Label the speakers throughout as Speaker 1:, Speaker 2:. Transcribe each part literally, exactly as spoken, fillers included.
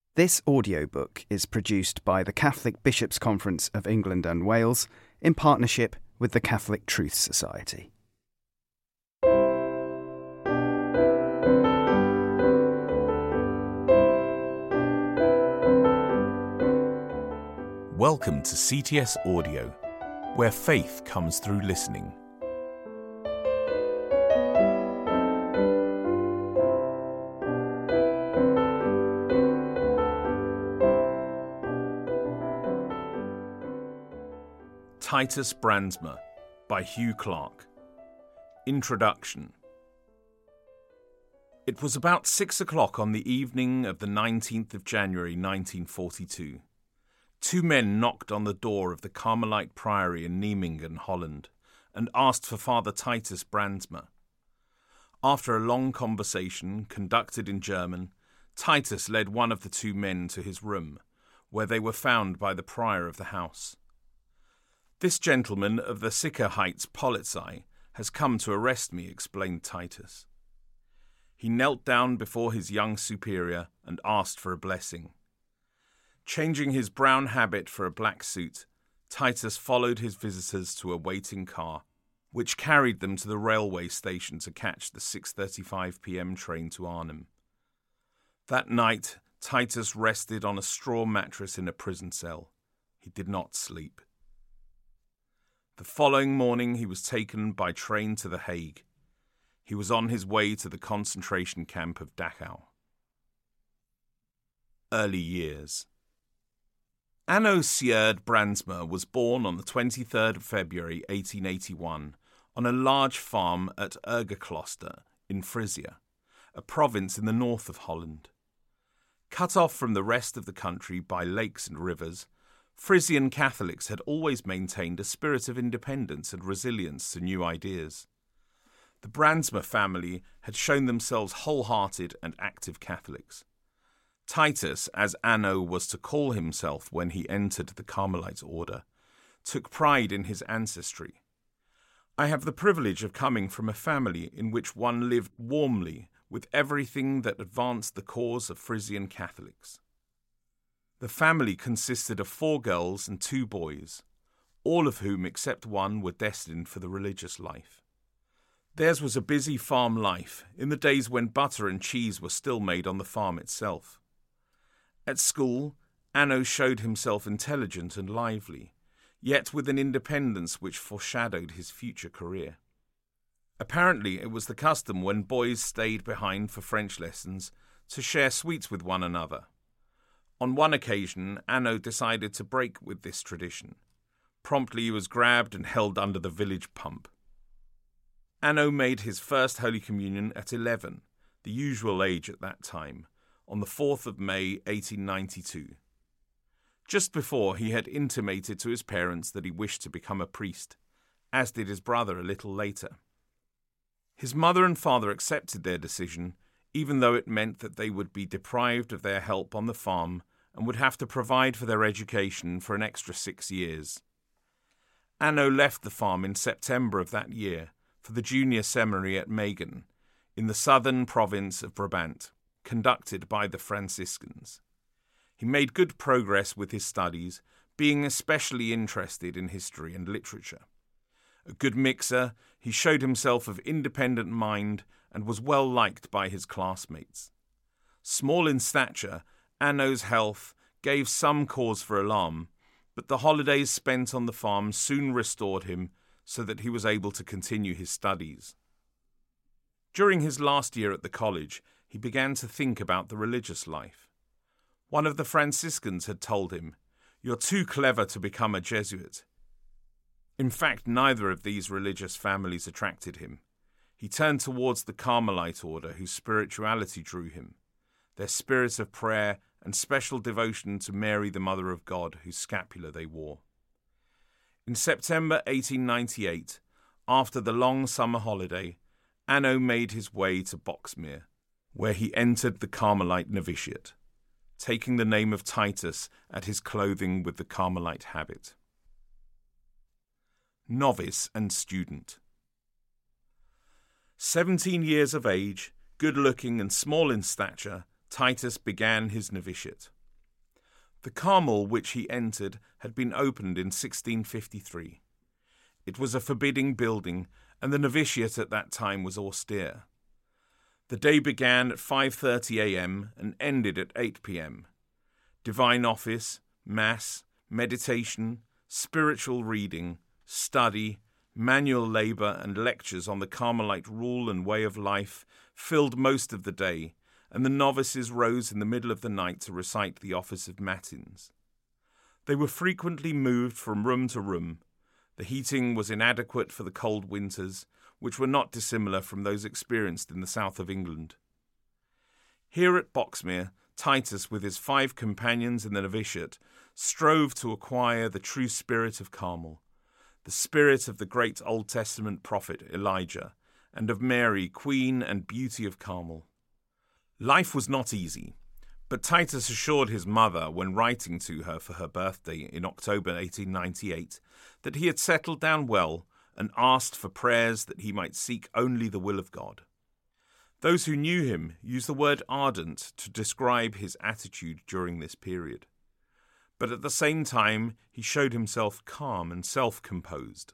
Speaker 1: This audiobook is produced by the Catholic Bishops' Conference of England and Wales in partnership with the Catholic Truth Society.
Speaker 2: Welcome to C T S Audio, where faith comes through listening. Titus Brandsma by Hugh Clark. Introduction. It was about six o'clock on the evening of the nineteenth of January nineteen forty-two. Two men knocked on the door of the Carmelite Priory in Nijmegen, Holland, and asked for Father Titus Brandsma. After a long conversation, conducted in German, Titus led one of the two men to his room, where they were found by the prior of the house. "This gentleman of the Sicherheitspolizei has come to arrest me," explained Titus. He knelt down before his young superior and asked for a blessing. Changing his brown habit for a black suit, Titus followed his visitors to a waiting car, which carried them to the railway station to catch the six thirty-five p.m. train to Arnhem. That night, Titus rested on a straw mattress in a prison cell. He did not sleep. The following morning he was taken by train to The Hague. He was on his way to the concentration camp of Dachau. Early years. Anno Sjoerd Brandsma was born on the twenty-third of February eighteen eighty-one on a large farm at Ergekloster in Frisia, a province in the north of Holland. Cut off from the rest of the country by lakes and rivers, Frisian Catholics had always maintained a spirit of independence and resilience to new ideas. The Brandsma family had shown themselves wholehearted and active Catholics. Titus, as Anno was to call himself when he entered the Carmelite order, took pride in his ancestry. "I have the privilege of coming from a family in which one lived warmly with everything that advanced the cause of Frisian Catholics." The family consisted of four girls and two boys, all of whom except one were destined for the religious life. Theirs was a busy farm life in the days when butter and cheese were still made on the farm itself. At school, Anno showed himself intelligent and lively, yet with an independence which foreshadowed his future career. Apparently it was the custom when boys stayed behind for French lessons to share sweets with one another. On one occasion, Anno decided to break with this tradition. Promptly he was grabbed and held under the village pump. Anno made his first Holy Communion at eleven, the usual age at that time, on the fourth of May eighteen ninety-two. Just before, he had intimated to his parents that he wished to become a priest, as did his brother a little later. His mother and father accepted their decision, even though it meant that they would be deprived of their help on the farm and would have to provide for their education for an extra six years. Anno left the farm in September of that year for the junior seminary at Megen, in the southern province of Brabant, conducted by the Franciscans. He made good progress with his studies, being especially interested in history and literature. A good mixer, he showed himself of independent mind and was well liked by his classmates. Small in stature, Anno's health gave some cause for alarm, but the holidays spent on the farm soon restored him so that he was able to continue his studies. During his last year at the college, he began to think about the religious life. One of the Franciscans had told him, "You're too clever to become a Jesuit." In fact, neither of these religious families attracted him. He turned towards the Carmelite order, whose spirituality drew him, their spirit of prayer and special devotion to Mary, the Mother of God, whose scapular they wore. In September eighteen ninety-eight, after the long summer holiday, Anno made his way to Boxmeer, where he entered the Carmelite novitiate, taking the name of Titus at his clothing with the Carmelite habit. Novice and student. Seventeen years of age, good-looking and small in stature, Titus began his novitiate. The Carmel which he entered had been opened in sixteen fifty-three. It was a forbidding building, and the novitiate at that time was austere. The day began at five thirty a.m. and ended at eight p.m. Divine office, mass, meditation, spiritual reading, study, manual labour and lectures on the Carmelite rule and way of life filled most of the day, and the novices rose in the middle of the night to recite the office of matins. They were frequently moved from room to room. The heating was inadequate for the cold winters, which were not dissimilar from those experienced in the south of England. Here at Boxmere, Titus, with his five companions in the novitiate, strove to acquire the true spirit of Carmel, the spirit of the great Old Testament prophet Elijah, and of Mary, Queen and Beauty of Carmel. Life was not easy, but Titus assured his mother when writing to her for her birthday in October eighteen ninety-eight that he had settled down well and asked for prayers that he might seek only the will of God. Those who knew him used the word ardent to describe his attitude during this period. But at the same time, he showed himself calm and self-composed.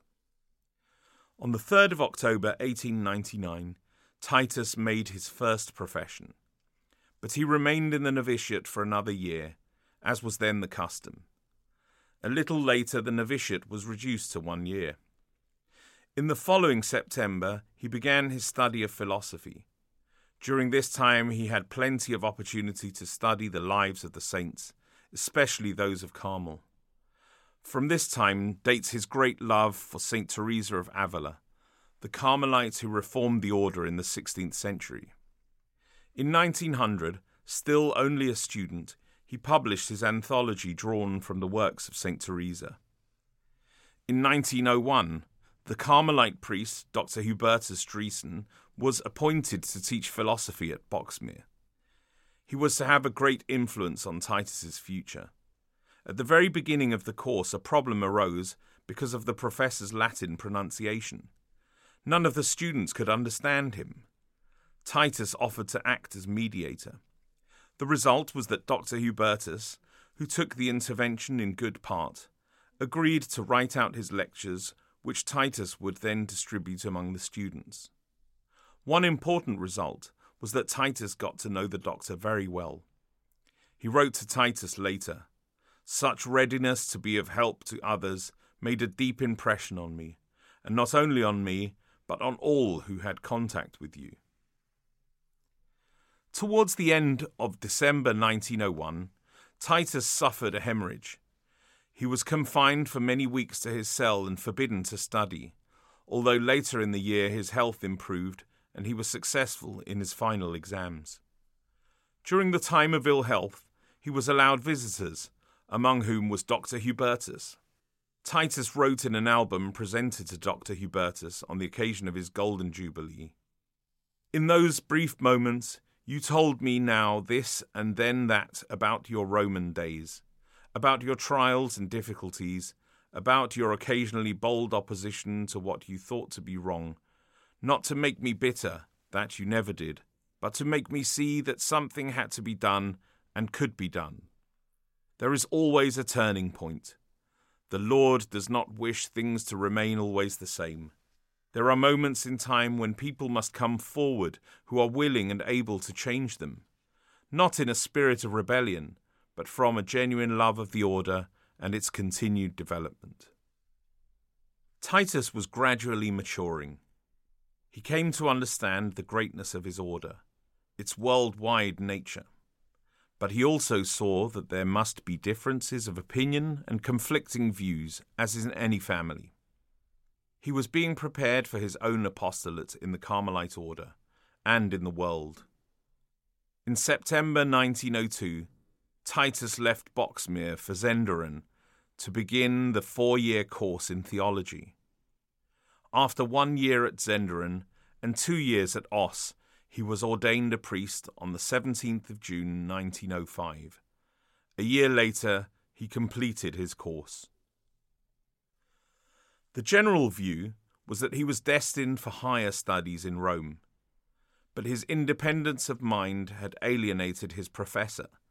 Speaker 2: On the third of October eighteen ninety-nine, Titus made his first profession. But he remained in the novitiate for another year, as was then the custom. A little later, the novitiate was reduced to one year. In the following September, he began his study of philosophy. During this time, he had plenty of opportunity to study the lives of the saints, especially those of Carmel. From this time dates his great love for Saint Teresa of Avila, the Carmelite who reformed the order in the sixteenth century. In nineteen hundred, still only a student, he published his anthology drawn from the works of Saint Teresa. In nineteen oh one, the Carmelite priest, Doctor Hubertus Driessen, was appointed to teach philosophy at Boxmere. He was to have a great influence on Titus's future. At the very beginning of the course, a problem arose because of the professor's Latin pronunciation. None of the students could understand him. Titus offered to act as mediator. The result was that Doctor Hubertus, who took the intervention in good part, agreed to write out his lectures, which Titus would then distribute among the students. One important result was that Titus got to know the doctor very well. He wrote to Titus later, "Such readiness to be of help to others made a deep impression on me, and not only on me, but on all who had contact with you." Towards the end of December nineteen oh one, Titus suffered a hemorrhage. He was confined for many weeks to his cell and forbidden to study, although later in the year his health improved and he was successful in his final exams. During the time of ill health, he was allowed visitors, among whom was Doctor Hubertus. Titus wrote in an album presented to Doctor Hubertus on the occasion of his Golden Jubilee, "In those brief moments, you told me now this and then that about your Roman days, about your trials and difficulties, about your occasionally bold opposition to what you thought to be wrong, not to make me bitter, that you never did, but to make me see that something had to be done and could be done. There is always a turning point. The Lord does not wish things to remain always the same. There are moments in time when people must come forward who are willing and able to change them, not in a spirit of rebellion, but from a genuine love of the order and its continued development." Titus was gradually maturing. He came to understand the greatness of his order, its worldwide nature. But he also saw that there must be differences of opinion and conflicting views, as in any family. He was being prepared for his own apostolate in the Carmelite order and in the world. In September nineteen oh two, Titus left Boxmere for Zenderen to begin the four-year course in theology. After one year at Zenderen and two years at Oss, he was ordained a priest on the seventeenth of June nineteen oh five. A year later, he completed his course. The general view was that he was destined for higher studies in Rome, but his independence of mind had alienated his professor,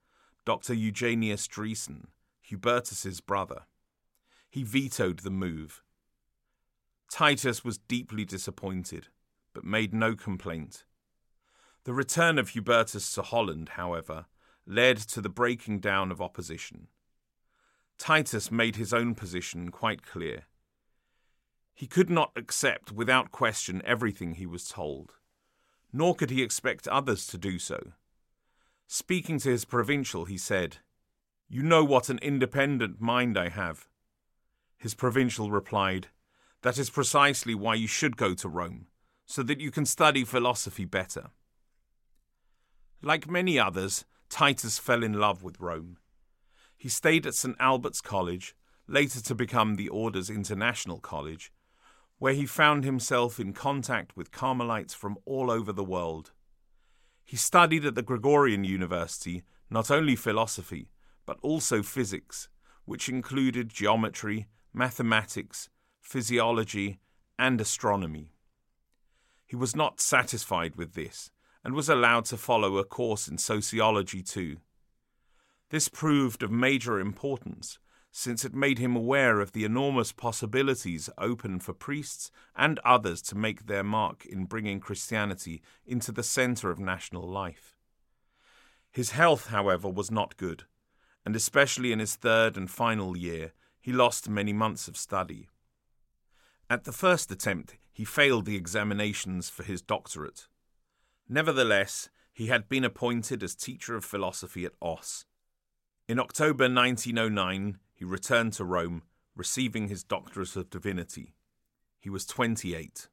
Speaker 2: Doctor Eugenius Dreesen, Hubertus's brother. He vetoed the move. Titus was deeply disappointed, but made no complaint. The return of Hubertus to Holland, however, led to the breaking down of opposition. Titus made his own position quite clear. He could not accept without question everything he was told, nor could he expect others to do so. Speaking to his provincial, he said, "You know what an independent mind I have." His provincial replied, "That is precisely why you should go to Rome, so that you can study philosophy better." Like many others, Titus fell in love with Rome. He stayed at Saint Albert's College, later to become the Order's International College, where he found himself in contact with Carmelites from all over the world. He studied at the Gregorian University not only philosophy, but also physics, which included geometry, mathematics, physiology, and astronomy. He was not satisfied with this, and was allowed to follow a course in sociology too. This proved of major importance, since it made him aware of the enormous possibilities open for priests and others to make their mark in bringing Christianity into the centre of national life. His health, however, was not good, and especially in his third and final year, he lost many months of study. At the first attempt, he failed the examinations for his doctorate. Nevertheless, he had been appointed as teacher of philosophy at Oss. In October nineteen oh nine, he returned to Rome, receiving his doctorate of divinity. He was twenty-eight.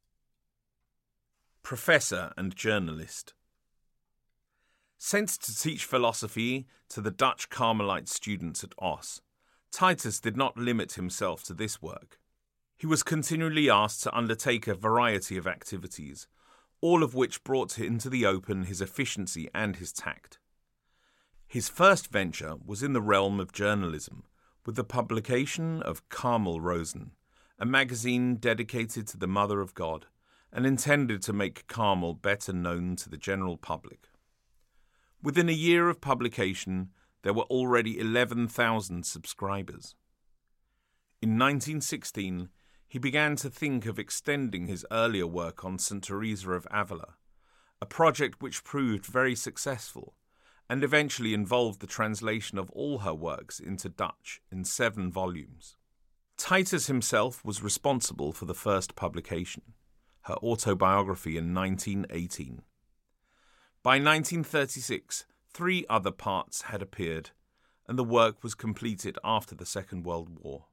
Speaker 2: Professor and journalist. Sent to teach philosophy to the Dutch Carmelite students at Oss, Titus did not limit himself to this work. He was continually asked to undertake a variety of activities, all of which brought into the open his efficiency and his tact. His first venture was in the realm of journalism, with the publication of Carmel Rosen, a magazine dedicated to the Mother of God and intended to make Carmel better known to the general public. Within a year of publication, there were already eleven thousand subscribers. In nineteen sixteen, he began to think of extending his earlier work on Saint Teresa of Avila, a project which proved very successful and eventually involved the translation of all her works into Dutch in seven volumes. Titus himself was responsible for the first publication, her autobiography in nineteen eighteen. By nineteen thirty-six, three other parts had appeared, and the work was completed after the Second World War.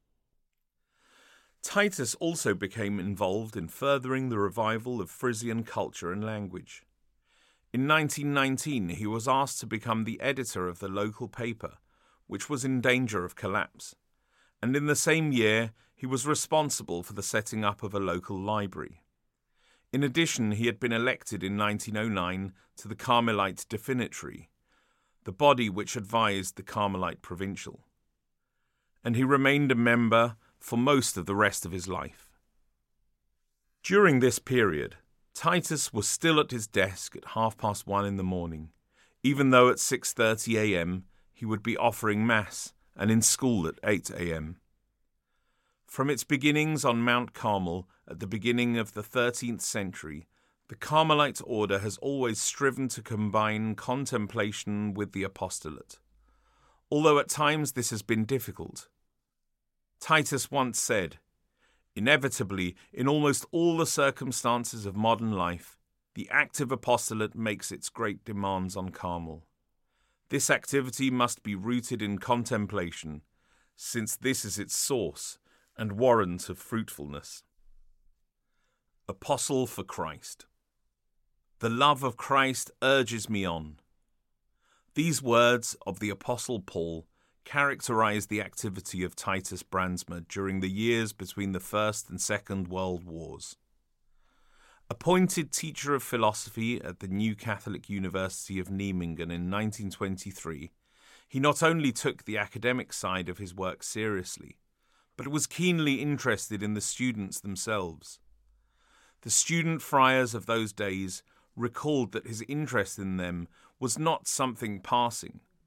Speaker 2: Titus also became involved in furthering the revival of Frisian culture and language. In nineteen nineteen, he was asked to become the editor of the local paper, which was in danger of collapse, and in the same year he was responsible for the setting up of a local library. In addition, he had been elected in nineteen oh nine to the Carmelite Definitory, the body which advised the Carmelite Provincial, and he remained a member for most of the rest of his life. During this period, Titus was still at his desk at half past one in the morning, even though at six thirty a.m. he would be offering Mass and in school at eight a.m. From its beginnings on Mount Carmel at the beginning of the thirteenth century, the Carmelite order has always striven to combine contemplation with the apostolate, although at times this has been difficult. Titus once said, "Inevitably, in almost all the circumstances of modern life, the active apostolate makes its great demands on Carmel. This activity must be rooted in contemplation, since this is its source and warrant of fruitfulness." Apostle for Christ. The love of Christ urges me on. These words of the Apostle Paul characterized the activity of Titus Brandsma during the years between the First and Second World Wars. Appointed teacher of philosophy at the New Catholic University of Nijmegen in nineteen twenty-three, he not only took the academic side of his work seriously, but was keenly interested in the students themselves. The student friars of those days recalled that his interest in them was not something passing,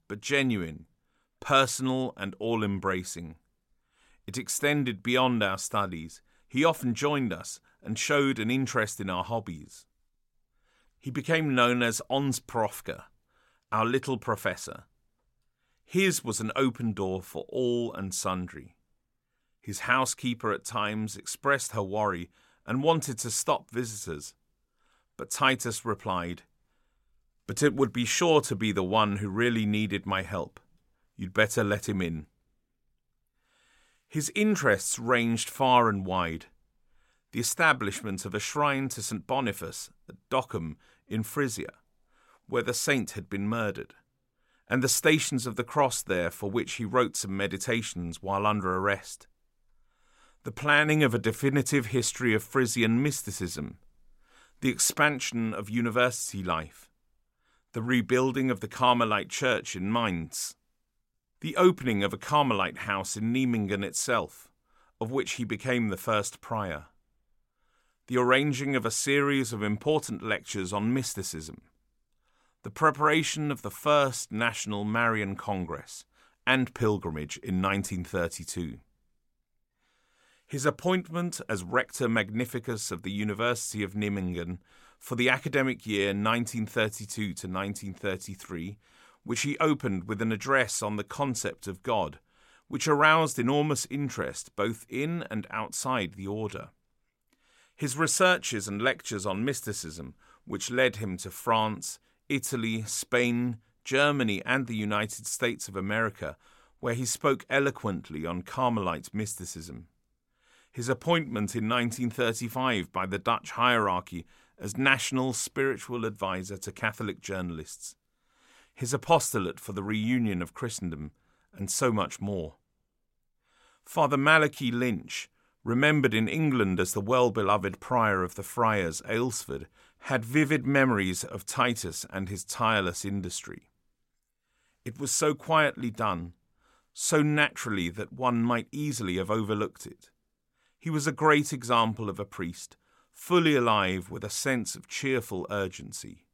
Speaker 2: but genuine, personal and all-embracing. It extended beyond our studies. He often joined us and showed an interest in our hobbies. He became known as Ons Profka, our little professor. His was an open door for all and sundry. His housekeeper at times expressed her worry and wanted to stop visitors, but Titus replied, "But it would be sure to be the one who really needed my help. You'd better let him in." His interests ranged far and wide. The establishment of a shrine to Saint Boniface at Dockham in Frisia, where the saint had been murdered, and the Stations of the Cross there, for which he wrote some meditations while under arrest. The planning of a definitive history of Frisian mysticism, the expansion of university life, the rebuilding of the Carmelite church in Mainz, the opening of a Carmelite house in Nijmegen itself, of which he became the first prior, the arranging of a series of important lectures on mysticism, the preparation of the first National Marian Congress and pilgrimage in nineteen thirty-two. His appointment as Rector Magnificus of the University of Nijmegen for the academic year nineteen thirty-two to nineteen thirty-three, which he opened with an address on the concept of God, which aroused enormous interest both in and outside the order. His researches and lectures on mysticism, which led him to France, Italy, Spain, Germany, and the United States of America, where he spoke eloquently on Carmelite mysticism. His appointment in nineteen thirty-five by the Dutch hierarchy as National Spiritual Advisor to Catholic journalists. His apostolate for the reunion of Christendom, and so much more. Father Malachi Lynch, remembered in England as the well-beloved prior of the Friars, Aylesford, had vivid memories of Titus and his tireless industry. It was so quietly done, so naturally that one might easily have overlooked it. He was a great example of a priest, fully alive with a sense of cheerful urgency.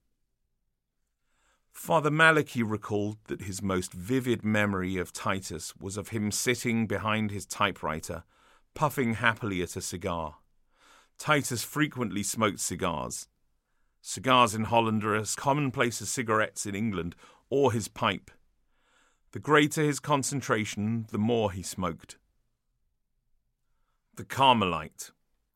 Speaker 2: Father Malachi recalled that his most vivid memory of Titus was of him sitting behind his typewriter, puffing happily at a cigar. Titus frequently smoked cigars. Cigars in Holland are as commonplace as cigarettes in England, or his pipe. The greater his concentration, the more he smoked. The Carmelite.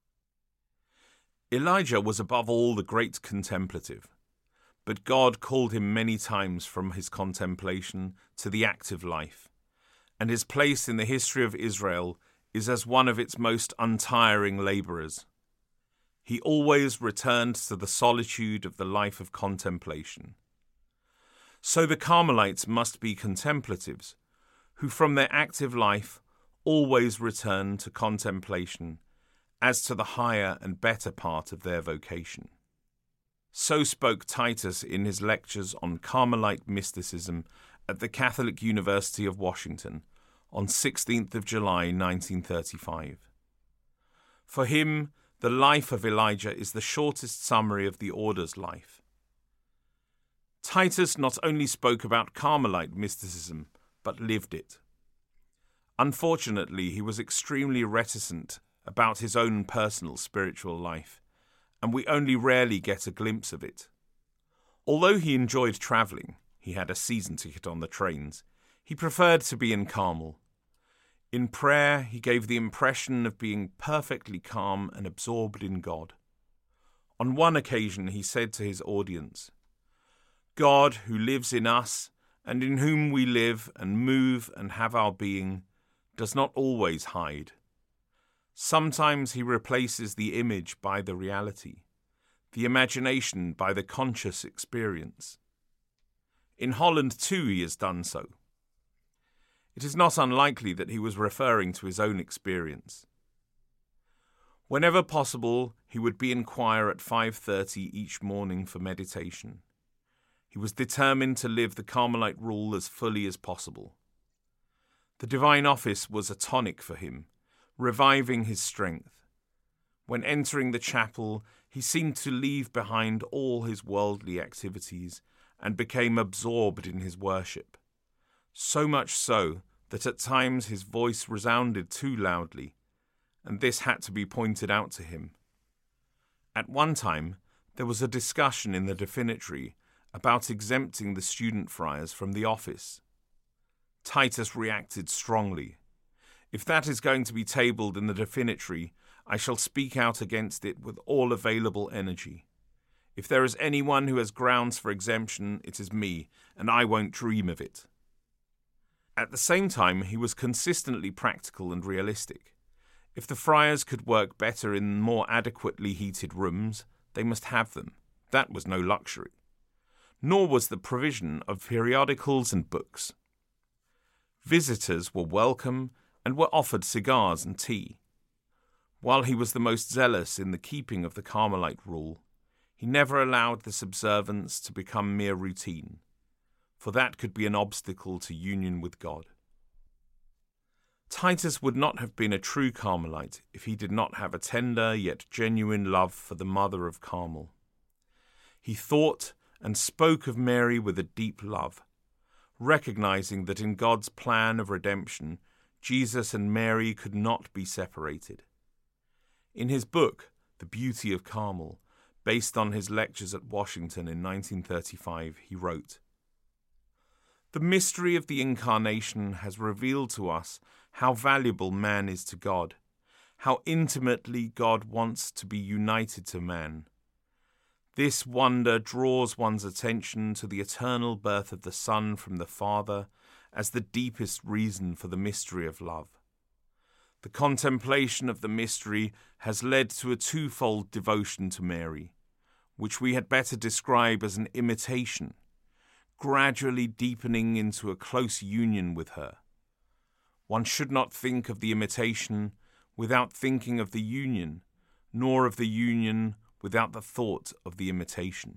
Speaker 2: Elijah was above all the great contemplative, but God called him many times from his contemplation to the active life, and his place in the history of Israel is as one of its most untiring labourers. He always returned to the solitude of the life of contemplation. So the Carmelites must be contemplatives, who from their active life always return to contemplation as to the higher and better part of their vocation. So spoke Titus in his lectures on Carmelite mysticism at the Catholic University of Washington on sixteenth of July nineteen thirty-five. For him, the life of Elijah is the shortest summary of the order's life. Titus not only spoke about Carmelite mysticism, but lived it. Unfortunately, he was extremely reticent about his own personal spiritual life, and we only rarely get a glimpse of it. Although he enjoyed travelling, he had a season ticket on the trains, he preferred to be in Carmel. In prayer, he gave the impression of being perfectly calm and absorbed in God. On one occasion, he said to his audience, "God, who lives in us, and in whom we live and move and have our being, does not always hide. Sometimes he replaces the image by the reality, the imagination by the conscious experience. In Holland, too, he has done so. It is not unlikely that he was referring to his own experience. Whenever possible, he would be in choir at five thirty each morning for meditation. He was determined to live the Carmelite rule as fully as possible. The divine office was a tonic for him, reviving his strength. When entering the chapel, he seemed to leave behind all his worldly activities and became absorbed in his worship. so much so that at times his voice resounded too loudly, and this had to be pointed out to him. At one time, there was a discussion in the definitory about exempting the student friars from the office. Titus reacted strongly. "If that is going to be tabled in the definitory, I shall speak out against it with all available energy. If there is anyone who has grounds for exemption, it is me, and I won't dream of it." At the same time, he was consistently practical and realistic. If the friars could work better in more adequately heated rooms, they must have them. That was no luxury. Nor was the provision of periodicals and books. Visitors were welcome and were offered cigars and tea. While he was the most zealous in the keeping of the Carmelite rule, he never allowed this observance to become mere routine, for that could be an obstacle to union with God. Titus would not have been a true Carmelite if he did not have a tender yet genuine love for the Mother of Carmel. He thought and spoke of Mary with a deep love, recognizing that in God's plan of redemption, Jesus and Mary could not be separated. In his book, The Beauty of Carmel, based on his lectures at Washington in nineteen thirty-five, he wrote, "The mystery of the Incarnation has revealed to us how valuable man is to God, how intimately God wants to be united to man. This wonder draws one's attention to the eternal birth of the Son from the Father as the deepest reason for the mystery of love. The contemplation of the mystery has led to a twofold devotion to Mary, which we had better describe as an imitation, gradually deepening into a close union with her. One should not think of the imitation without thinking of the union, nor of the union without the thought of the imitation."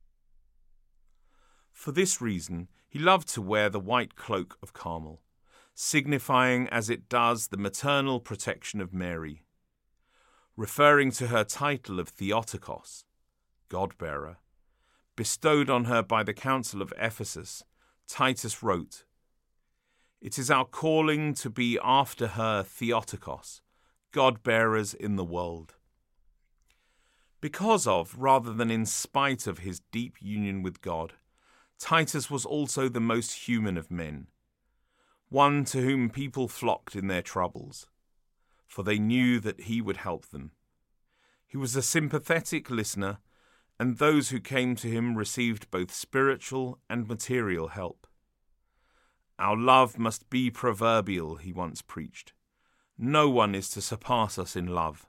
Speaker 2: For this reason, he loved to wear the white cloak of Carmel, signifying as it does the maternal protection of Mary. Referring to her title of Theotokos, God-bearer, bestowed on her by the Council of Ephesus, Titus wrote, "It is our calling to be after her Theotokos, God-bearers in the world." Because of, rather than in spite of his deep union with God, Titus was also the most human of men, one to whom people flocked in their troubles, for they knew that he would help them. He was a sympathetic listener, and those who came to him received both spiritual and material help. "Our love must be proverbial," he once preached. "No one is to surpass us in love."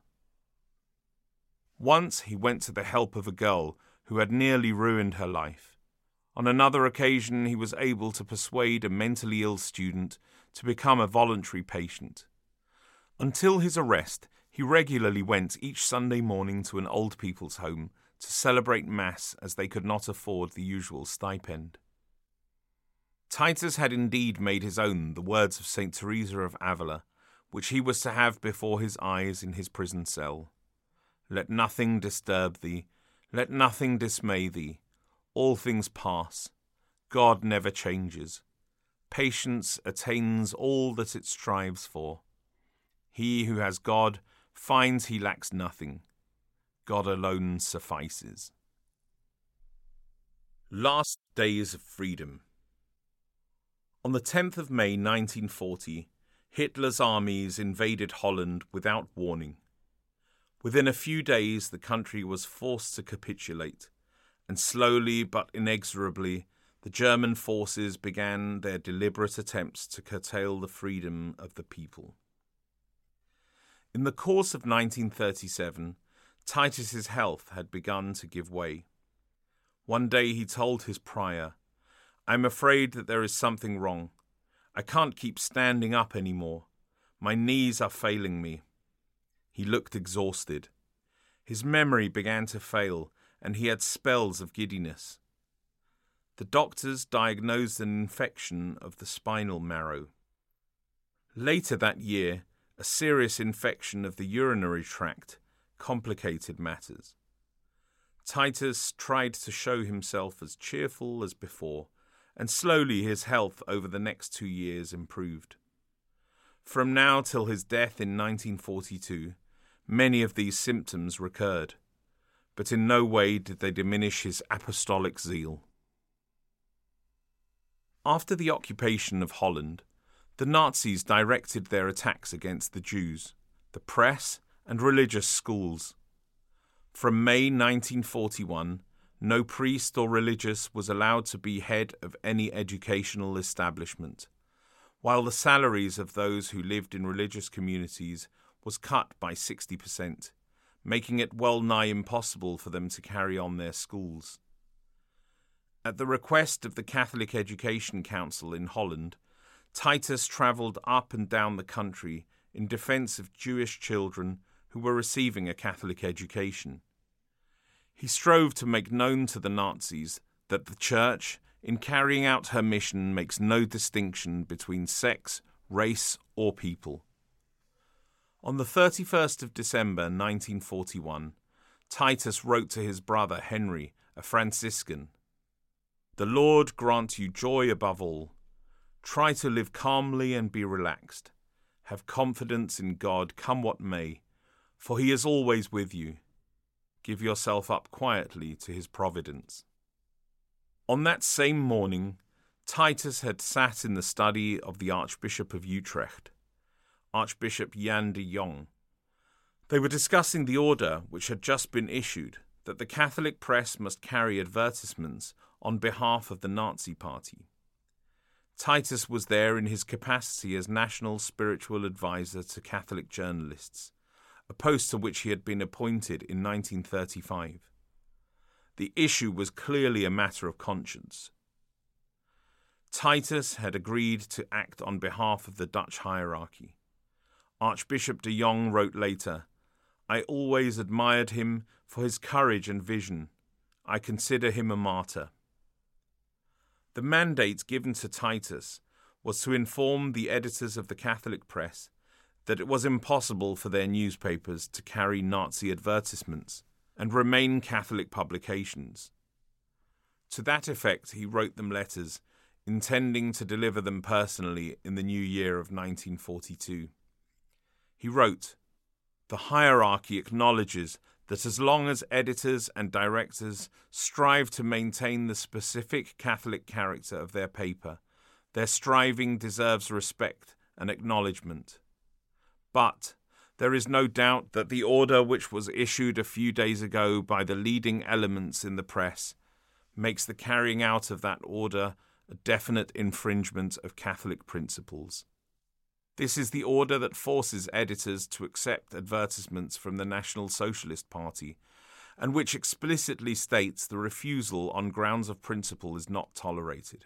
Speaker 2: Once he went to the help of a girl who had nearly ruined her life. On another occasion, he was able to persuade a mentally ill student to become a voluntary patient. Until his arrest, he regularly went each Sunday morning to an old people's home to celebrate Mass as they could not afford the usual stipend. Titus had indeed made his own the words of Saint Teresa of Avila, which he was to have before his eyes in his prison cell. "Let nothing disturb thee, let nothing dismay thee. All things pass. God never changes. Patience attains all that it strives for. He who has God finds he lacks nothing. God alone suffices." Last Days of Freedom. On the tenth of May nineteen forty, Hitler's armies invaded Holland without warning. Within a few days, the country was forced to capitulate, and slowly but inexorably, the German forces began their deliberate attempts to curtail the freedom of the people. In the course of nineteen thirty-seven, Titus's health had begun to give way. One day he told his prior, "I'm afraid that there is something wrong. I can't keep standing up anymore. My knees are failing me." He looked exhausted. His memory began to fail, and he had spells of giddiness. The doctors diagnosed an infection of the spinal marrow. Later that year, a serious infection of the urinary tract complicated matters. Titus tried to show himself as cheerful as before, and slowly his health over the next two years improved. From now till his death in nineteen forty-two, many of these symptoms recurred, but in no way did they diminish his apostolic zeal. After the occupation of Holland, the Nazis directed their attacks against the Jews, the press, and religious schools. From May nineteen forty-one, no priest or religious was allowed to be head of any educational establishment, while the salaries of those who lived in religious communities was cut by sixty percent, making it well nigh impossible for them to carry on their schools. At the request of the Catholic Education Council in Holland, Titus travelled up and down the country in defence of Jewish children who were receiving a Catholic education. He strove to make known to the Nazis that the Church, in carrying out her mission, makes no distinction between sex, race, or people. On the thirty-first of December nineteen forty-one, Titus wrote to his brother Henry, a Franciscan, "The Lord grant you joy above all. Try to live calmly and be relaxed. Have confidence in God, come what may, for he is always with you. Give yourself up quietly to his providence." On that same morning, Titus had sat in the study of the Archbishop of Utrecht, Archbishop Jan de Jong. They were discussing the order which had just been issued that the Catholic press must carry advertisements on behalf of the Nazi Party. Titus was there in his capacity as National Spiritual Advisor to Catholic journalists, a post to which he had been appointed in nineteen thirty-five. The issue was clearly a matter of conscience. Titus had agreed to act on behalf of the Dutch hierarchy. Archbishop de Jong wrote later, "I always admired him for his courage and vision. I consider him a martyr." The mandate given to Titus was to inform the editors of the Catholic press that it was impossible for their newspapers to carry Nazi advertisements and remain Catholic publications. To that effect, he wrote them letters, intending to deliver them personally in the new year of nineteen forty-two. He wrote, "The hierarchy acknowledges that as long as editors and directors strive to maintain the specific Catholic character of their paper, their striving deserves respect and acknowledgement. But there is no doubt that the order which was issued a few days ago by the leading elements in the press makes the carrying out of that order a definite infringement of Catholic principles. This is the order that forces editors to accept advertisements from the National Socialist Party, and which explicitly states the refusal on grounds of principle is not tolerated.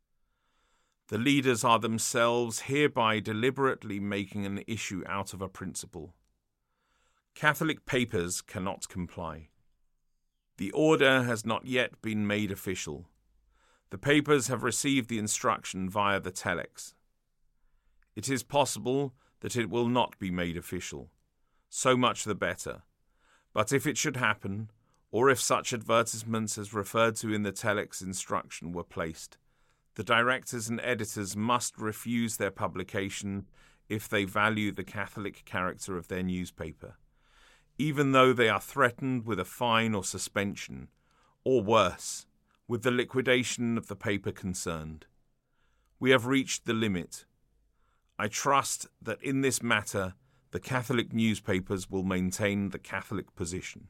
Speaker 2: The leaders are themselves hereby deliberately making an issue out of a principle. Catholic papers cannot comply. The order has not yet been made official. The papers have received the instruction via the telex. It is possible that it will not be made official. So much the better. But if it should happen, or if such advertisements as referred to in the telex instruction were placed, the directors and editors must refuse their publication if they value the Catholic character of their newspaper, even though they are threatened with a fine or suspension, or worse, with the liquidation of the paper concerned. We have reached the limit. I trust that in this matter the Catholic newspapers will maintain the Catholic position."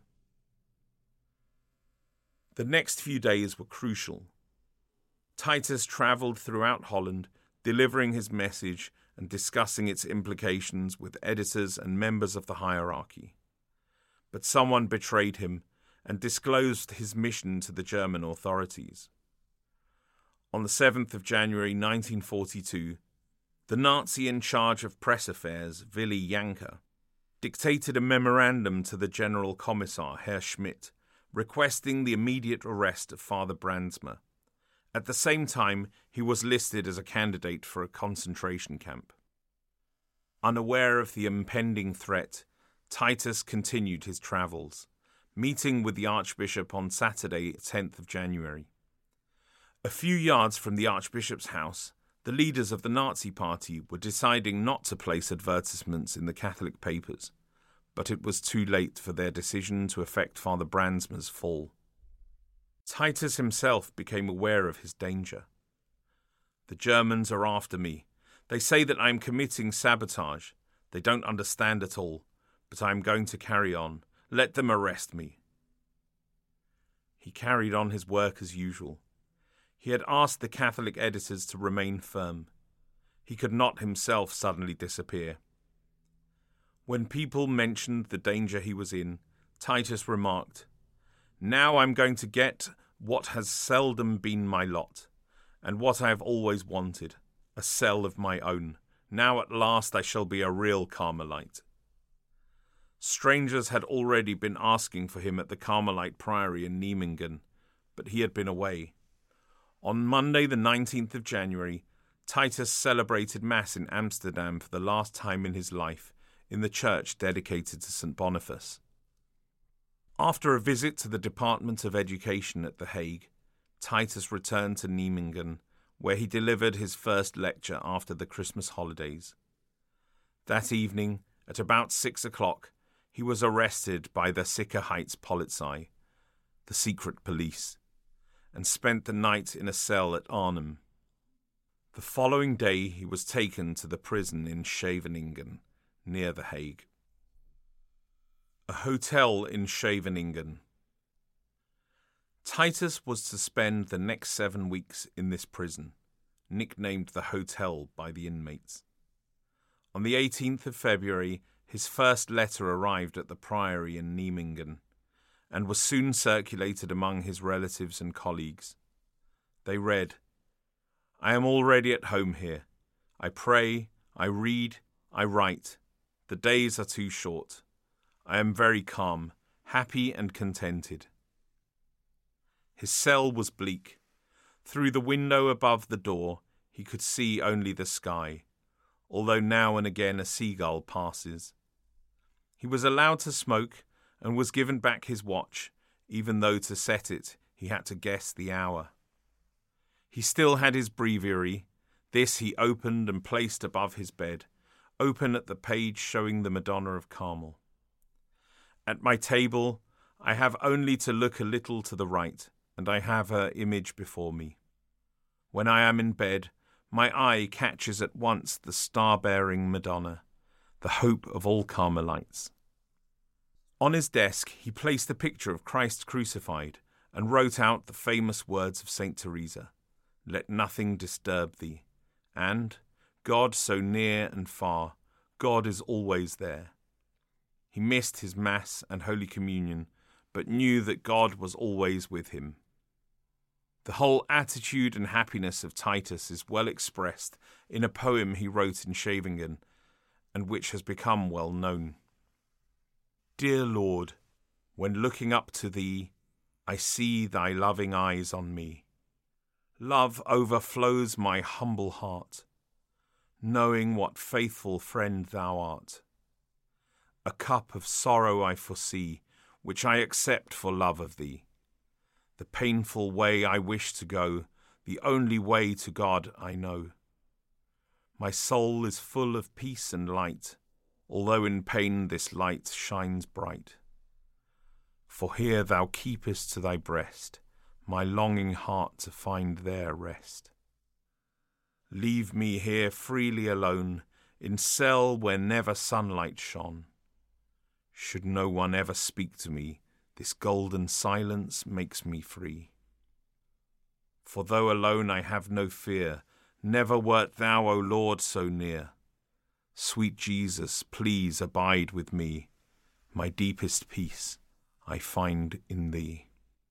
Speaker 2: The next few days were crucial. Titus travelled throughout Holland, delivering his message and discussing its implications with editors and members of the hierarchy. But someone betrayed him and disclosed his mission to the German authorities. On the seventh of January nineteen forty-two, the Nazi in charge of press affairs, Willy Janke, dictated a memorandum to the General Commissar, Herr Schmidt, requesting the immediate arrest of Father Brandsma. At the same time, he was listed as a candidate for a concentration camp. Unaware of the impending threat, Titus continued his travels, meeting with the Archbishop on Saturday, tenth of January. A few yards from the Archbishop's house, the leaders of the Nazi Party were deciding not to place advertisements in the Catholic papers, but it was too late for their decision to affect Father Brandsma's fall. Titus himself became aware of his danger. "The Germans are after me. They say that I am committing sabotage. They don't understand at all, but I am going to carry on. Let them arrest me." He carried on his work as usual. He had asked the Catholic editors to remain firm. He could not himself suddenly disappear. When people mentioned the danger he was in, Titus remarked, "Now I'm going to get what has seldom been my lot, and what I have always wanted, a cell of my own. Now at last I shall be a real Carmelite." Strangers had already been asking for him at the Carmelite Priory in Nijmegen, but he had been away. On Monday the nineteenth of January, Titus celebrated Mass in Amsterdam for the last time in his life in the church dedicated to Saint Boniface. After a visit to the Department of Education at The Hague, Titus returned to Nijmegen, where he delivered his first lecture after the Christmas holidays. That evening, at about six o'clock, he was arrested by the Sicherheitspolizei, the secret police, and spent the night in a cell at Arnhem. The following day he was taken to the prison in Scheveningen, near The Hague. A hotel in Scheveningen. Titus was to spend the next seven weeks in this prison, nicknamed the Hotel by the inmates. On the eighteenth of February, his first letter arrived at the Priory in Nijmegen, and was soon circulated among his relatives and colleagues. They read, "I am already at home here. I pray, I read, I write. The days are too short. I am very calm, happy and contented." His cell was bleak. Through the window above the door, he could see only the sky, although now and again a seagull passes. He was allowed to smoke, and was given back his watch, even though to set it he had to guess the hour. He still had his breviary. This he opened and placed above his bed, open at the page showing the Madonna of Carmel. At my table I have only to look a little to the right, and I have her image before me. When I am in bed, my eye catches at once the star-bearing Madonna, the hope of all Carmelites. On his desk he placed a picture of Christ crucified and wrote out the famous words of Saint Teresa, "Let nothing disturb thee," and, "God so near and far, God is always there." He missed his Mass and Holy Communion, but knew that God was always with him. The whole attitude and happiness of Titus is well expressed in a poem he wrote in Scheveningen, and which has become well known. Dear Lord, when looking up to thee, I see thy loving eyes on me. Love overflows my humble heart, knowing what faithful friend thou art. A cup of sorrow I foresee, which I accept for love of thee. The painful way I wish to go, the only way to God I know. My soul is full of peace and light, although in pain this light shines bright. For here thou keepest to thy breast my longing heart to find there rest. Leave me here freely alone, in cell where never sunlight shone. Should no one ever speak to me, this golden silence makes me free. For though alone I have no fear, never wert thou, O Lord, so near. Sweet Jesus, please abide with me. My deepest peace I find in thee.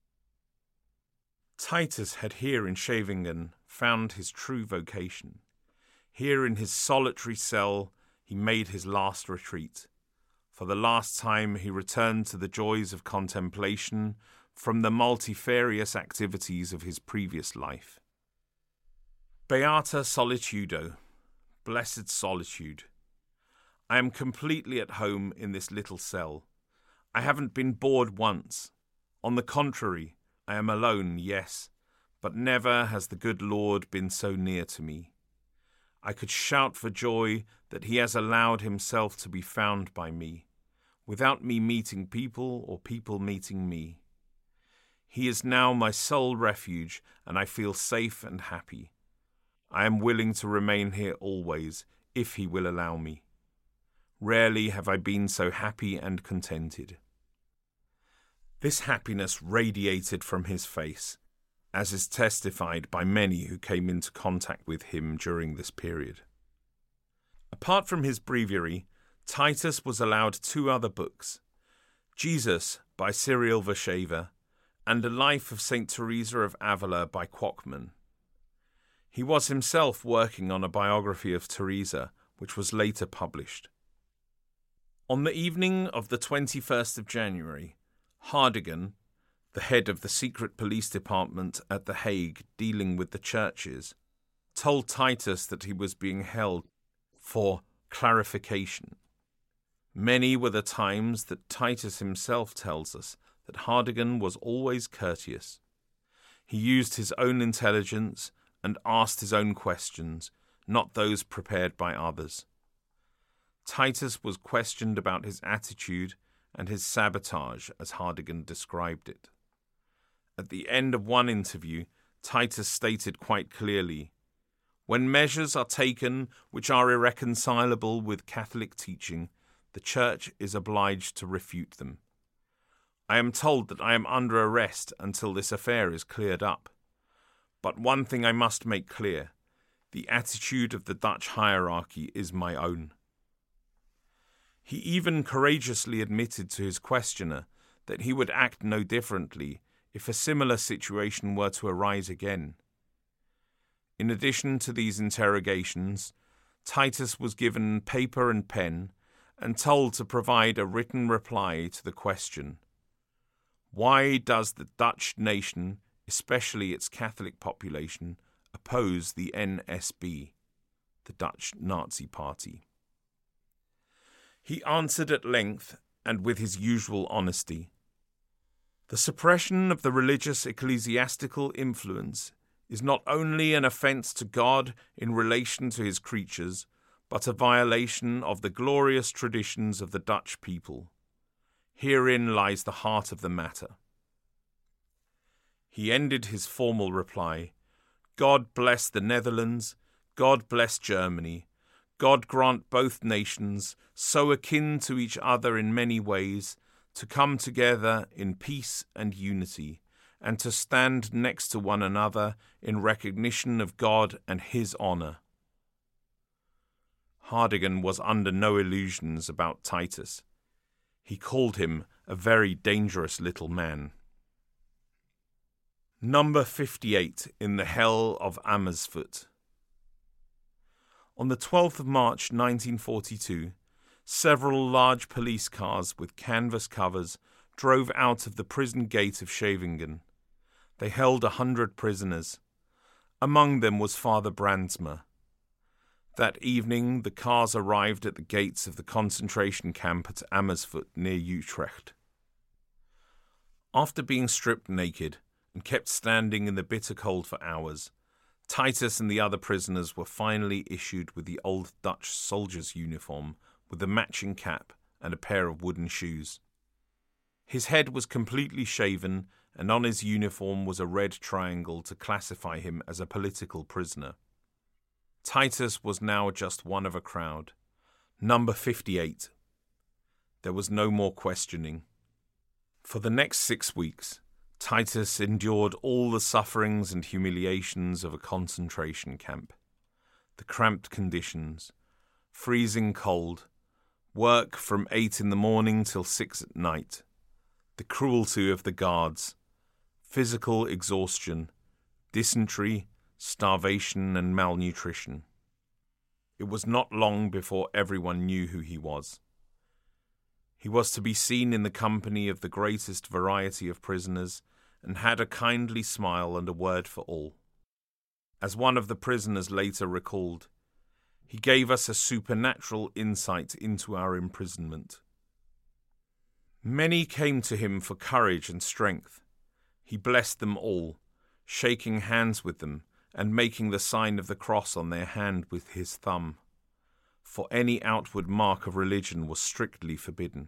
Speaker 2: Titus had here in Scheveningen found his true vocation. Here in his solitary cell he made his last retreat. For the last time he returned to the joys of contemplation from the multifarious activities of his previous life. Beata solitudo, blessed solitude. I am completely at home in this little cell. I haven't been bored once. On the contrary, I am alone, yes, but never has the good Lord been so near to me. I could shout for joy that he has allowed himself to be found by me, without me meeting people or people meeting me. He is now my sole refuge, and I feel safe and happy. I am willing to remain here always, if he will allow me. Rarely have I been so happy and contented. This happiness radiated from his face, as is testified by many who came into contact with him during this period. Apart from his breviary, Titus was allowed two other books, Jesus by Cyril Versheva and A Life of Saint Teresa of Avila by Quockman. He was himself working on a biography of Teresa, which was later published. On the evening of the twenty-first of January, Hardigan, the head of the secret police department at The Hague dealing with the churches, told Titus that he was being held for clarification. Many were the times that Titus himself tells us that Hardigan was always courteous. He used his own intelligence and asked his own questions, not those prepared by others. Titus was questioned about his attitude and his sabotage, as Hardigan described it. At the end of one interview, Titus stated quite clearly, "When measures are taken which are irreconcilable with Catholic teaching, the Church is obliged to refute them. I am told that I am under arrest until this affair is cleared up. But one thing I must make clear, the attitude of the Dutch hierarchy is my own." He even courageously admitted to his questioner that he would act no differently if a similar situation were to arise again. In addition to these interrogations, Titus was given paper and pen and told to provide a written reply to the question, "Why does the Dutch nation, especially its Catholic population, oppose the N S B, the Dutch Nazi Party?" He answered at length and with his usual honesty. The suppression of the religious ecclesiastical influence is not only an offence to God in relation to his creatures, but a violation of the glorious traditions of the Dutch people. Herein lies the heart of the matter. He ended his formal reply, "God bless the Netherlands, God bless Germany, God grant both nations, so akin to each other in many ways, to come together in peace and unity, and to stand next to one another in recognition of God and his honour." Hardigan was under no illusions about Titus. He called him a very dangerous little man. Number fifty-eight in the Hell of Amersfoort. On the twelfth of March nineteen forty-two, several large police cars with canvas covers drove out of the prison gate of Scheveningen. They held a hundred prisoners. Among them was Father Brandsma. That evening, the cars arrived at the gates of the concentration camp at Amersfoort near Utrecht. After being stripped naked and kept standing in the bitter cold for hours, Titus and the other prisoners were finally issued with the old Dutch soldier's uniform with a matching cap and a pair of wooden shoes. His head was completely shaven, and on his uniform was a red triangle to classify him as a political prisoner. Titus was now just one of a crowd. Number fifty-eight. There was no more questioning. For the next six weeks, Titus endured all the sufferings and humiliations of a concentration camp. The cramped conditions, freezing cold, work from eight in the morning till six at night, the cruelty of the guards, physical exhaustion, dysentery, starvation and malnutrition. It was not long before everyone knew who he was. He was to be seen in the company of the greatest variety of prisoners, and had a kindly smile and a word for all. As one of the prisoners later recalled, he gave us a supernatural insight into our imprisonment. Many came to him for courage and strength. He blessed them all, shaking hands with them and making the sign of the cross on their hand with his thumb, for any outward mark of religion was strictly forbidden.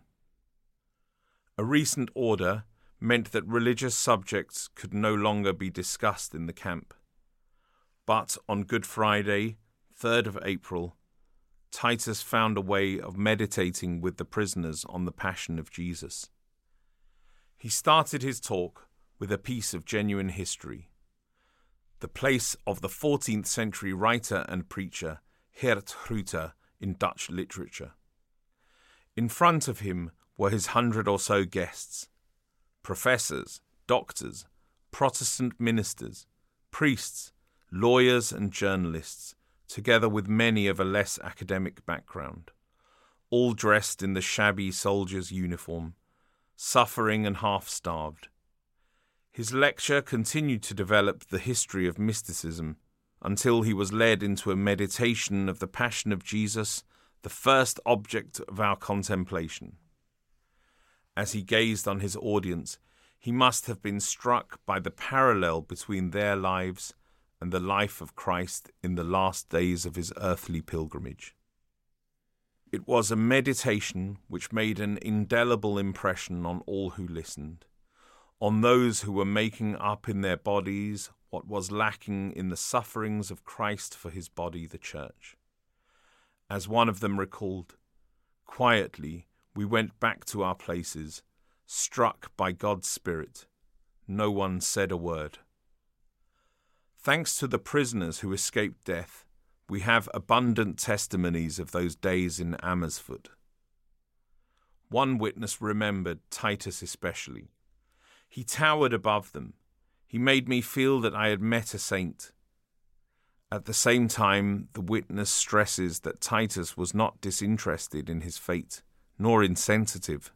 Speaker 2: A recent order meant that religious subjects could no longer be discussed in the camp. But on Good Friday, third of April, Titus found a way of meditating with the prisoners on the Passion of Jesus. He started his talk with a piece of genuine history, the place of the fourteenth century writer and preacher Geert Groote in Dutch literature. In front of him were his hundred or so guests, professors, doctors, Protestant ministers, priests, lawyers and journalists, together with many of a less academic background, all dressed in the shabby soldier's uniform, suffering and half-starved. His lecture continued to develop the history of mysticism until he was led into a meditation of the Passion of Jesus, the first object of our contemplation. As he gazed on his audience, he must have been struck by the parallel between their lives and the life of Christ in the last days of his earthly pilgrimage. It was a meditation which made an indelible impression on all who listened, on those who were making up in their bodies what was lacking in the sufferings of Christ for his body, the Church. As one of them recalled, quietly we went back to our places, struck by God's Spirit. No one said a word. Thanks to the prisoners who escaped death, we have abundant testimonies of those days in Amersfoort. One witness remembered Titus especially. He towered above them. He made me feel that I had met a saint. At the same time, the witness stresses that Titus was not disinterested in his fate, nor insensitive.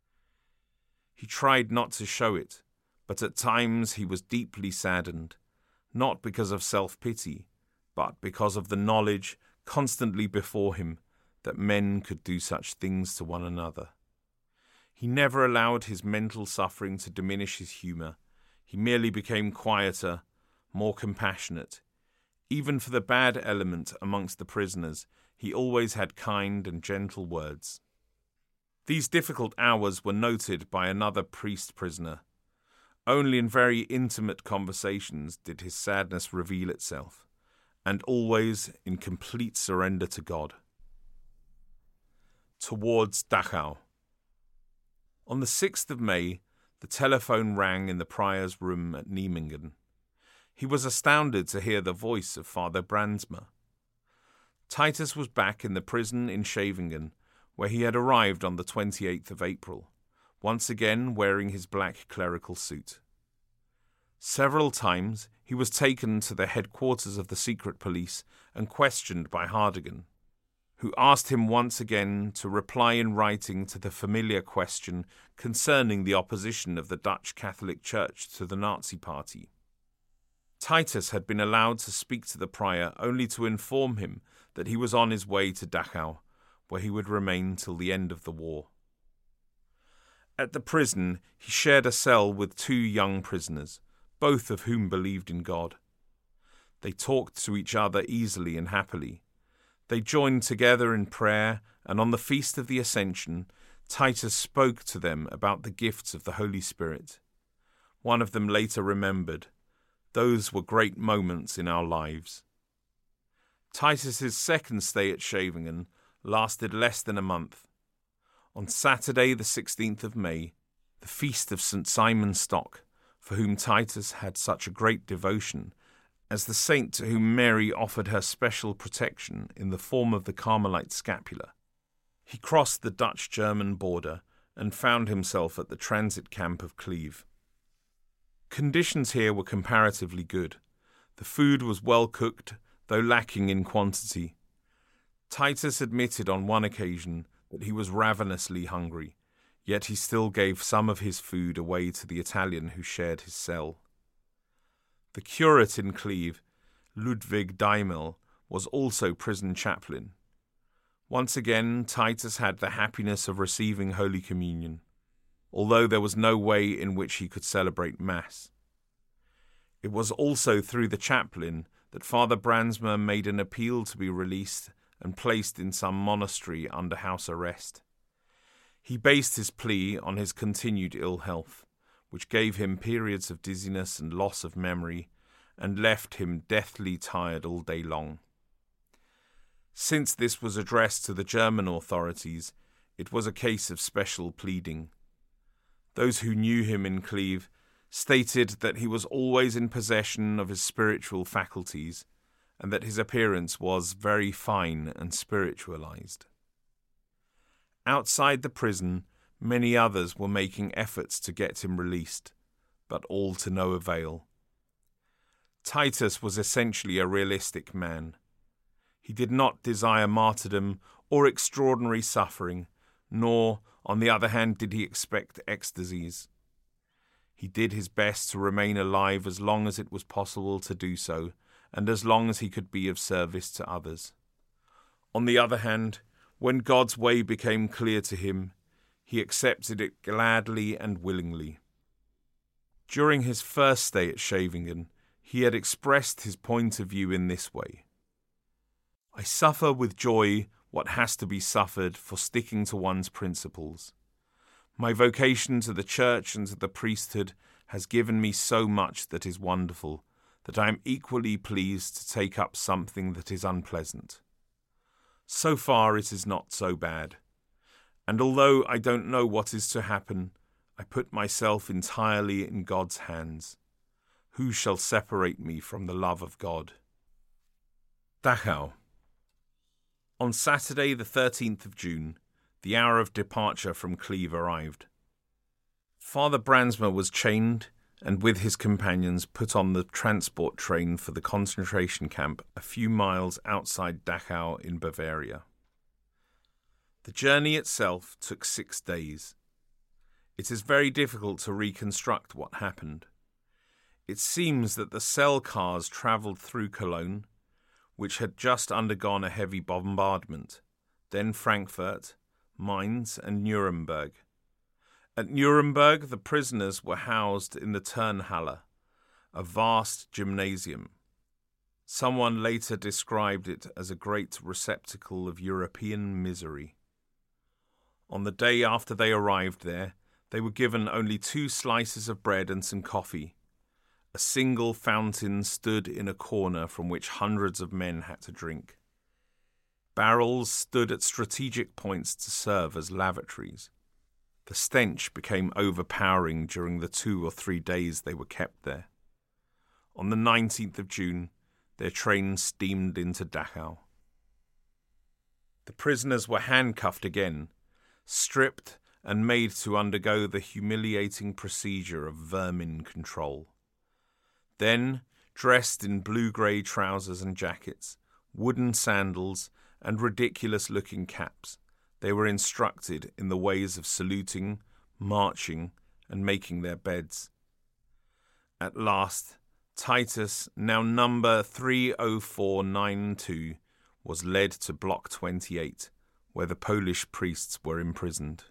Speaker 2: He tried not to show it, but at times he was deeply saddened, not because of self-pity, but because of the knowledge constantly before him that men could do such things to one another. He never allowed his mental suffering to diminish his humour. He merely became quieter, more compassionate. Even for the bad element amongst the prisoners, he always had kind and gentle words. These difficult hours were noted by another priest-prisoner. Only in very intimate conversations did his sadness reveal itself, and always in complete surrender to God. Towards Dachau. On the sixth of May, the telephone rang in the prior's room at Niemingen. He was astounded to hear the voice of Father Brandsma. Titus was back in the prison in Scheveningen, where he had arrived on the twenty-eighth of April, once again wearing his black clerical suit. Several times he was taken to the headquarters of the secret police and questioned by Hardigan, who asked him once again to reply in writing to the familiar question concerning the opposition of the Dutch Catholic Church to the Nazi Party. Titus had been allowed to speak to the prior only to inform him that he was on his way to Dachau, where he would remain till the end of the war. At the prison, he shared a cell with two young prisoners, both of whom believed in God. They talked to each other easily and happily. They joined together in prayer, and on the Feast of the Ascension, Titus spoke to them about the gifts of the Holy Spirit. One of them later remembered, "Those were great moments in our lives." Titus's second stay at Scheveningen lasted less than a month. On Saturday, the sixteenth of May, the feast of Saint Simon Stock, for whom Titus had such a great devotion, as the saint to whom Mary offered her special protection in the form of the Carmelite scapula, he crossed the Dutch-German border and found himself at the transit camp of Cleve. Conditions here were comparatively good. The food was well cooked, though lacking in quantity. Titus admitted on one occasion that he was ravenously hungry, yet he still gave some of his food away to the Italian who shared his cell. The curate in Cleve, Ludwig Daimel, was also prison chaplain. Once again, Titus had the happiness of receiving Holy Communion, although there was no way in which he could celebrate Mass. It was also through the chaplain that Father Brandsma made an appeal to be released and placed in some monastery under house arrest. He based his plea on his continued ill health, which gave him periods of dizziness and loss of memory, and left him deathly tired all day long. Since this was addressed to the German authorities, it was a case of special pleading. Those who knew him in Cleve stated that he was always in possession of his spiritual faculties, and that his appearance was very fine and spiritualized. Outside the prison, many others were making efforts to get him released, but all to no avail. Titus was essentially a realistic man. He did not desire martyrdom or extraordinary suffering, nor, on the other hand, did he expect ecstasies. He did his best to remain alive as long as it was possible to do so, and as long as he could be of service to others. On the other hand, when God's way became clear to him, he accepted it gladly and willingly. During his first stay at Shavingen, he had expressed his point of view in this way: I suffer with joy what has to be suffered for sticking to one's principles. My vocation to the church and to the priesthood has given me so much that is wonderful, that I am equally pleased to take up something that is unpleasant. So far it is not so bad, and although I don't know what is to happen, I put myself entirely in God's hands. Who shall separate me from the love of God? Dachau. On Saturday the thirteenth of June, the hour of departure from Cleve arrived. Father Brandsma was chained and with his companions put on the transport train for the concentration camp a few miles outside Dachau in Bavaria. The journey itself took six days. It is very difficult to reconstruct what happened. It seems that the cell cars travelled through Cologne, which had just undergone a heavy bombardment, then Frankfurt, Mainz and Nuremberg. At Nuremberg, the prisoners were housed in the Turnhalle, a vast gymnasium. Someone later described it as a great receptacle of European misery. On the day after they arrived there, they were given only two slices of bread and some coffee. A single fountain stood in a corner from which hundreds of men had to drink. Barrels stood at strategic points to serve as lavatories. The stench became overpowering during the two or three days they were kept there. On the nineteenth of June, their train steamed into Dachau. The prisoners were handcuffed again, stripped and made to undergo the humiliating procedure of vermin control. Then, dressed in blue-grey trousers and jackets, wooden sandals, and ridiculous-looking caps, they were instructed in the ways of saluting, marching, and making their beds. At last, Titus, now number three oh four nine two, was led to Block twenty-eight, where the Polish priests were imprisoned.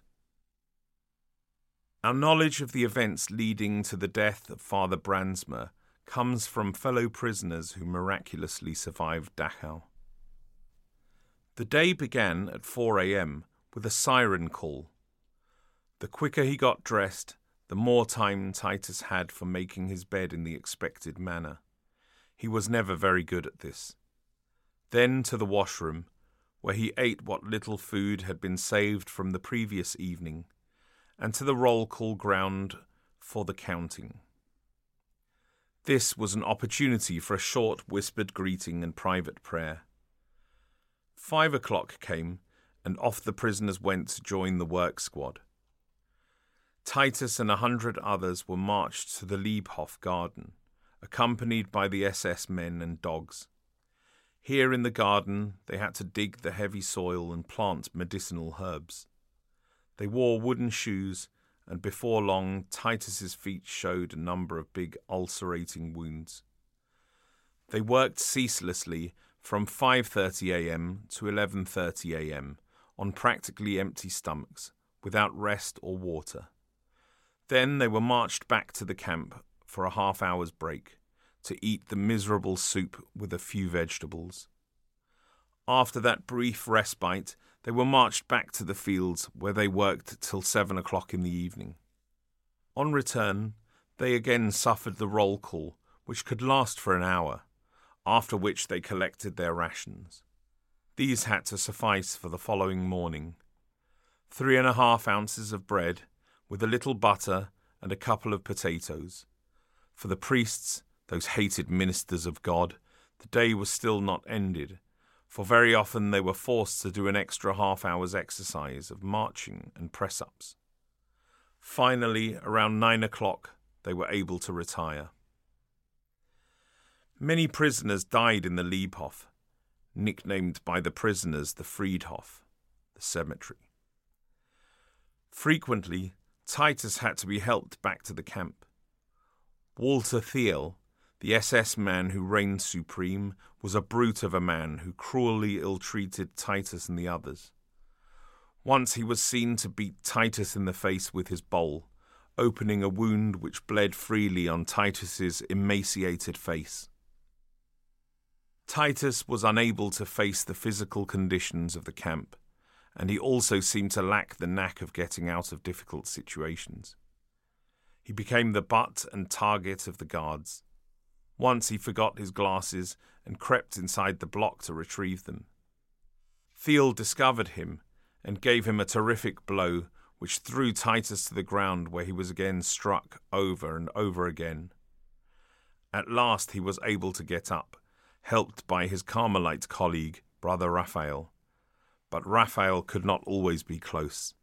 Speaker 2: Our knowledge of the events leading to the death of Father Brandsma comes from fellow prisoners who miraculously survived Dachau. The day began at four a.m. with a siren call. The quicker he got dressed, the more time Titus had for making his bed in the expected manner. He was never very good at this. Then to the washroom, where he ate what little food had been saved from the previous evening, and to the roll call ground for the counting. This was an opportunity for a short whispered greeting and private prayer. Five o'clock came, and off the prisoners went to join the work squad. Titus and a hundred others were marched to the Liebhof garden, accompanied by the S S men and dogs. Here in the garden they had to dig the heavy soil and plant medicinal herbs. They wore wooden shoes, and before long Titus's feet showed a number of big ulcerating wounds. They worked ceaselessly from five thirty a.m. to eleven thirty a.m. on practically empty stomachs, without rest or water. Then they were marched back to the camp for a half-hour's break, to eat the miserable soup with a few vegetables. After that brief respite, they were marched back to the fields, where they worked till seven o'clock in the evening. On return, they again suffered the roll call, which could last for an hour, after which they collected their rations. These had to suffice for the following morning. Three and a half ounces of bread, with a little butter and a couple of potatoes. For the priests, those hated ministers of God, the day was still not ended, for very often they were forced to do an extra half hour's exercise of marching and press-ups. Finally, around nine o'clock, they were able to retire. Many prisoners died in the Liebhof, nicknamed by the prisoners the Friedhof, the cemetery. Frequently, Titus had to be helped back to the camp. Walter Thiel, the S S man who reigned supreme, was a brute of a man who cruelly ill-treated Titus and the others. Once he was seen to beat Titus in the face with his bowl, opening a wound which bled freely on Titus's emaciated face. Titus was unable to face the physical conditions of the camp, and he also seemed to lack the knack of getting out of difficult situations. He became the butt and target of the guards. Once he forgot his glasses and crept inside the block to retrieve them. Thiel discovered him and gave him a terrific blow which threw Titus to the ground, where he was again struck over and over again. At last he was able to get up, helped by his Carmelite colleague, Brother Raphael. But Raphael could not always be close.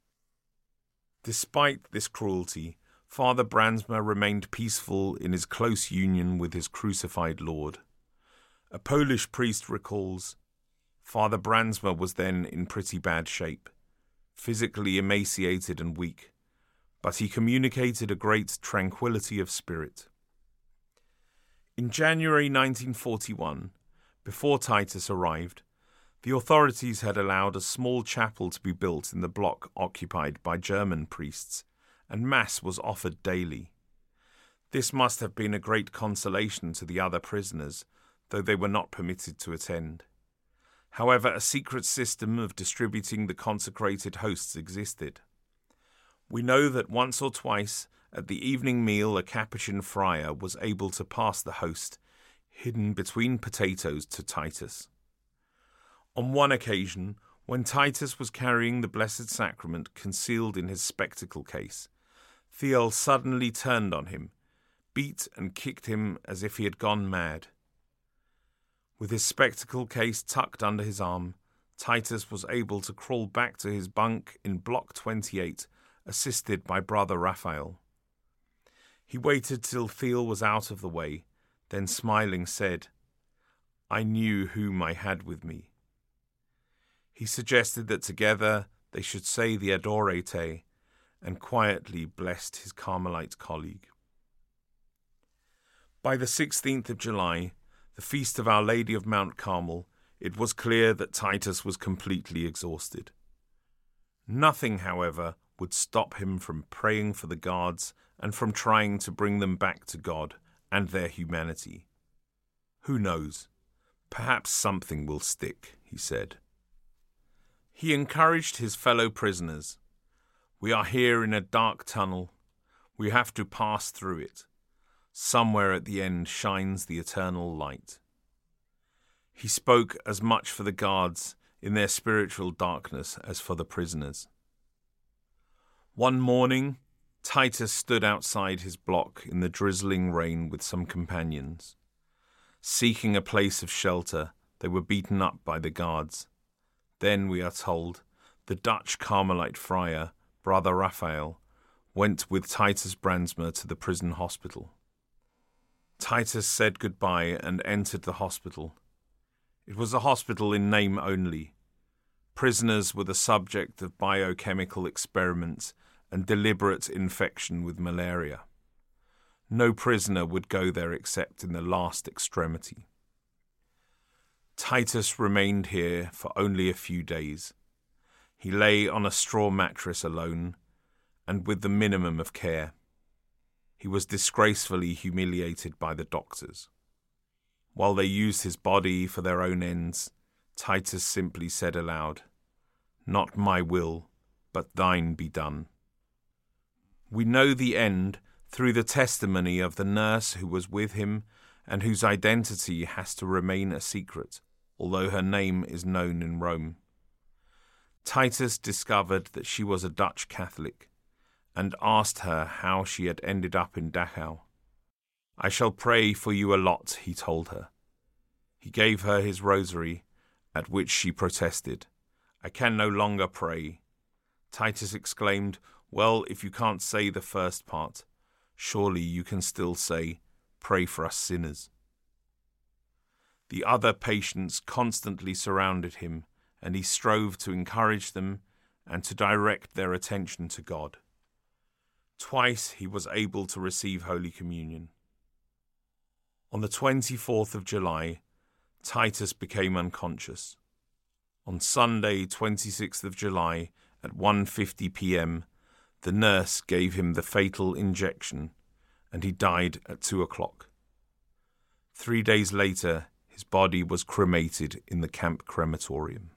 Speaker 2: Despite this cruelty, Father Brandsma remained peaceful in his close union with his crucified Lord. A Polish priest recalls, Father Brandsma was then in pretty bad shape, physically emaciated and weak, but he communicated a great tranquility of spirit. In January nineteen forty-one, before Titus arrived, the authorities had allowed a small chapel to be built in the block occupied by German priests, and Mass was offered daily. This must have been a great consolation to the other prisoners, though they were not permitted to attend. However, a secret system of distributing the consecrated hosts existed. We know that once or twice at the evening meal a Capuchin friar was able to pass the host, hidden between potatoes, to Titus. On one occasion, when Titus was carrying the Blessed Sacrament concealed in his spectacle case, Thiel suddenly turned on him, beat and kicked him as if he had gone mad. With his spectacle case tucked under his arm, Titus was able to crawl back to his bunk in Block twenty-eight, assisted by Brother Raphael. He waited till Thiel was out of the way, then smiling said, "I knew whom I had with me." He suggested that together they should say the Adorate, and quietly blessed his Carmelite colleague. By the sixteenth of July, the feast of Our Lady of Mount Carmel, it was clear that Titus was completely exhausted. Nothing, however, would stop him from praying for the guards and from trying to bring them back to God and their humanity. Who knows? Perhaps something will stick, he said. He encouraged his fellow prisoners. We are here in a dark tunnel. We have to pass through it. Somewhere at the end shines the eternal light. He spoke as much for the guards in their spiritual darkness as for the prisoners. One morning, Titus stood outside his block in the drizzling rain with some companions. Seeking a place of shelter, they were beaten up by the guards. Then, we are told, the Dutch Carmelite friar, Brother Raphael, went with Titus Brandsma to the prison hospital. Titus said goodbye and entered the hospital. It was a hospital in name only. Prisoners were the subject of biochemical experiments and deliberate infection with malaria. No prisoner would go there except in the last extremity. Titus remained here for only a few days. He lay on a straw mattress alone, and with the minimum of care. He was disgracefully humiliated by the doctors. While they used his body for their own ends, Titus simply said aloud, "Not my will, but thine be done." We know the end through the testimony of the nurse who was with him and whose identity has to remain a secret, although her name is known in Rome. Titus discovered that she was a Dutch Catholic and asked her how she had ended up in Dachau. "I shall pray for you a lot," he told her. He gave her his rosary, at which she protested. "I can no longer pray." Titus exclaimed, "Well, if you can't say the first part, surely you can still say, 'Pray for us sinners.'" The other patients constantly surrounded him, and he strove to encourage them and to direct their attention to God. Twice he was able to receive Holy Communion. On the twenty-fourth of July, Titus became unconscious. On Sunday, twenty-sixth of July, at one fifty p.m., the nurse gave him the fatal injection, and he died at two o'clock. Three days later, his body was cremated in the camp crematorium.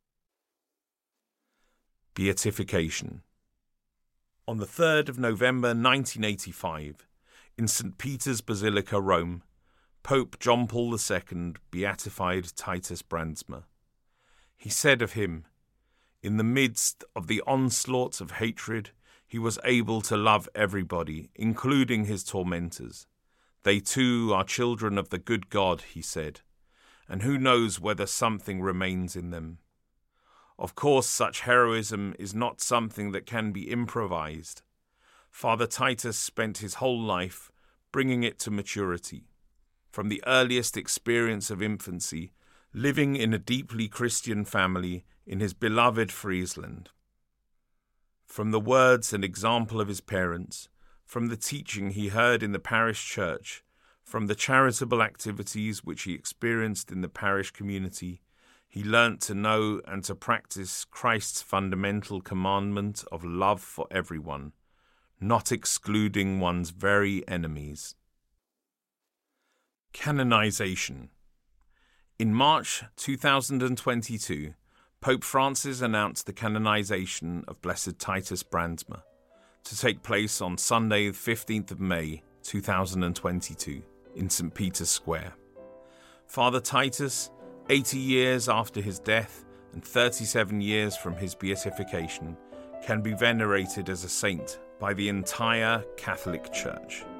Speaker 2: Beatification. On the third of November nineteen eighty-five, in Saint Peter's Basilica, Rome, Pope John Paul the Second beatified Titus Brandsma. He said of him, "In the midst of the onslaughts of hatred, he was able to love everybody, including his tormentors. They too are children of the good God," he said, "and who knows whether something remains in them. Of course, such heroism is not something that can be improvised. Father Titus spent his whole life bringing it to maturity. From the earliest experience of infancy, living in a deeply Christian family in his beloved Friesland. From the words and example of his parents, from the teaching he heard in the parish church, from the charitable activities which he experienced in the parish community, he learnt to know and to practice Christ's fundamental commandment of love for everyone, not excluding one's very enemies. Canonization. In March two thousand twenty-two, Pope Francis announced the canonization of Blessed Titus Brandsma to take place on Sunday, the fifteenth of May, two thousand twenty-two, in Saint Peter's Square. Father Titus, eighty years after his death and thirty-seven years from his beatification, can be venerated as a saint by the entire Catholic Church.